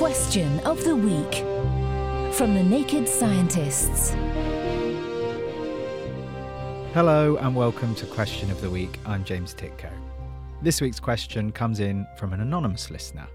Question of the Week from the Naked Scientists. Hello and welcome to Question of the Week. I'm James Titko. This week's question comes in from an anonymous listener.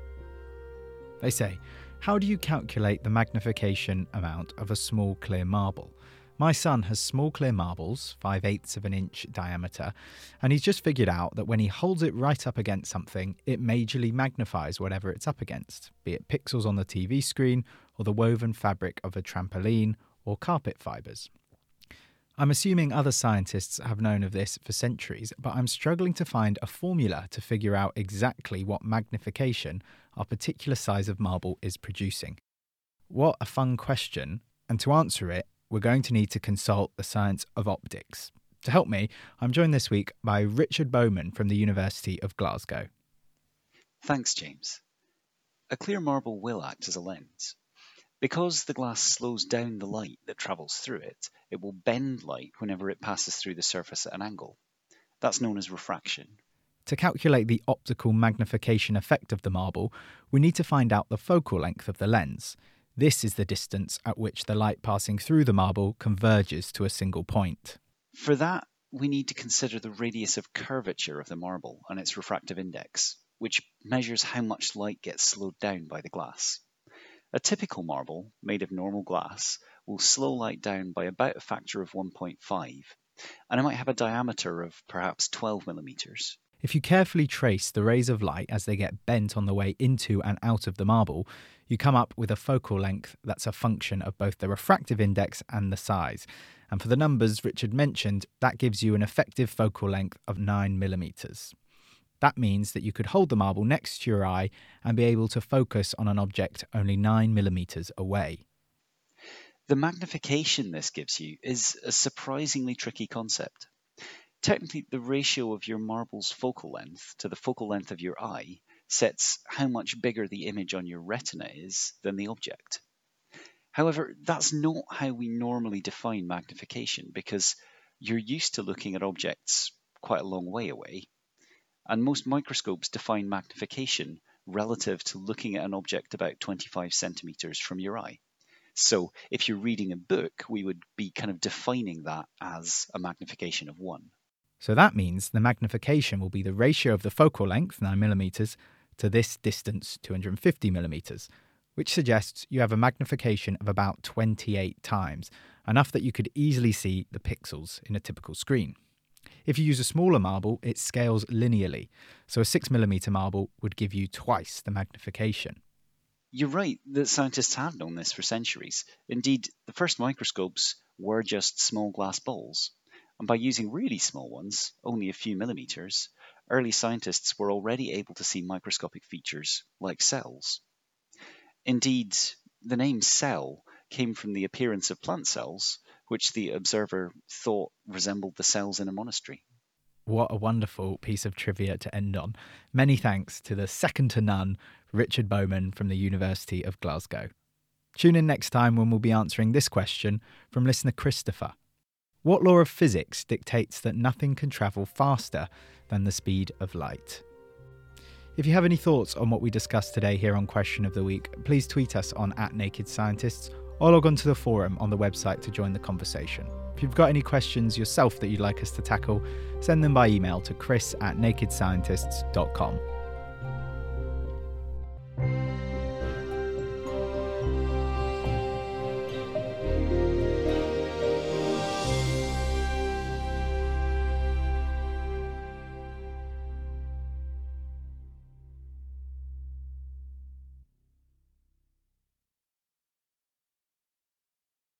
They say, how do you calculate the magnification amount of a small clear marble? My son has small clear marbles, 5/8 of an inch diameter, and he's just figured out that when he holds it right up against something, it majorly magnifies whatever it's up against, be it pixels on the TV screen or the woven fabric of a trampoline or carpet fibres. I'm assuming other scientists have known of this for centuries, but I'm struggling to find a formula to figure out exactly what magnification our particular size of marble is producing. What a fun question, and to answer it, we're going to need to consult the science of optics. To help me, I'm joined this week by Richard Bowman from the University of Glasgow. Thanks, James. A clear marble will act as a lens. Because the glass slows down the light that travels through it, it will bend light whenever it passes through the surface at an angle. That's known as refraction. To calculate the optical magnification effect of the marble, we need to find out the focal length of the lens. This is the distance at which the light passing through the marble converges to a single point. For that, we need to consider the radius of curvature of the marble and its refractive index, which measures how much light gets slowed down by the glass. A typical marble, made of normal glass, will slow light down by about a factor of 1.5, and it might have a diameter of perhaps 12 millimeters. If you carefully trace the rays of light as they get bent on the way into and out of the marble, you come up with a focal length that's a function of both the refractive index and the size. And for the numbers Richard mentioned, that gives you an effective focal length of 9 millimeters. That means that you could hold the marble next to your eye and be able to focus on an object only 9 millimeters away. The magnification this gives you is a surprisingly tricky concept. Technically, the ratio of your marble's focal length to the focal length of your eye sets how much bigger the image on your retina is than the object. However, that's not how we normally define magnification, because you're used to looking at objects quite a long way away, and most microscopes define magnification relative to looking at an object about 25 centimeters from your eye. So if you're reading a book, we would be kind of defining that as a magnification of 1. So that means the magnification will be the ratio of the focal length, 9 millimeters, to this distance, 250 millimeters, which suggests you have a magnification of about 28 times, enough that you could easily see the pixels in a typical screen. If you use a smaller marble, it scales linearly, so a 6 millimeter marble would give you twice the magnification. You're right that scientists have known this for centuries. Indeed, the first microscopes were just small glass balls. And by using really small ones, only a few millimeters, early scientists were already able to see microscopic features like cells. Indeed, the name cell came from the appearance of plant cells, which the observer thought resembled the cells in a monastery. What a wonderful piece of trivia to end on. Many thanks to the second to none Richard Bowman from the University of Glasgow. Tune in next time when we'll be answering this question from listener Christopher. What law of physics dictates that nothing can travel faster than the speed of light? If you have any thoughts on what we discussed today here on Question of the Week, please tweet us on @NakedScientists or log on to the forum on the website to join the conversation. If you've got any questions yourself that you'd like us to tackle, send them by email to chris@nakedscientists.com.